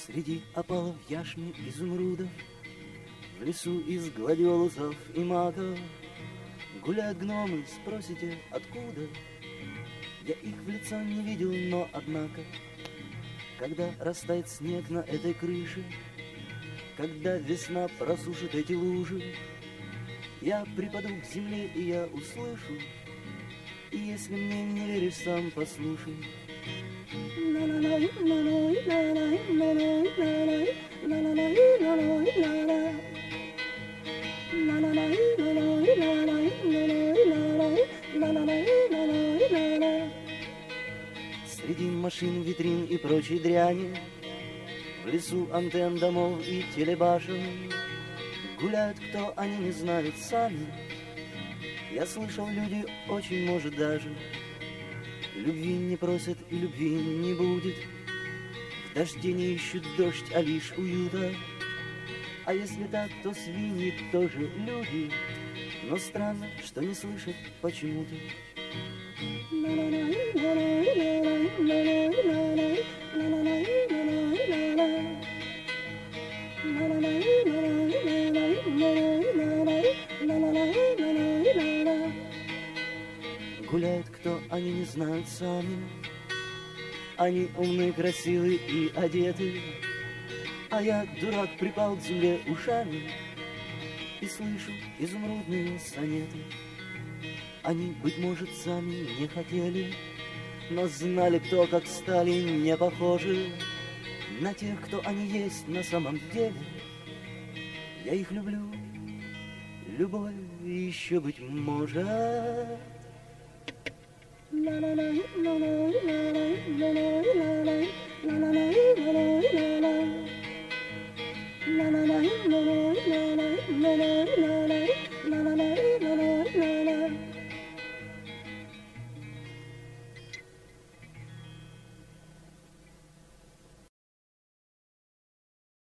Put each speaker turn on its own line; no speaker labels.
Среди опалов яшми изумрудов, в лесу из гладиолусов и маков гуляют гномы, спросите, откуда? Я их в лицо не видел, но однако, когда растает снег на этой крыше, когда весна просушит эти лужи, я припаду к земле, и я услышу, и если мне не веришь, сам послушай. Среди машин, витрин и прочей дряни, в лесу антенн домов и телебашен гуляют, кто они не знают сами. Я слышал, люди очень, может, даже любви не просят и любви не будет. В дожде не ищут дождь, а лишь уюта. А если так, то свиньи тоже люди. Но странно, что не слышат почему-то. Гуляют, кто они не знают сами. Они умные, красивые и одеты, а я, дурак, припал к земле ушами и слышу изумрудные сонеты. Они, быть может, сами не хотели, но знали, кто как стали не похожи на тех, кто они есть на самом деле. Я их люблю, любовь еще, быть может.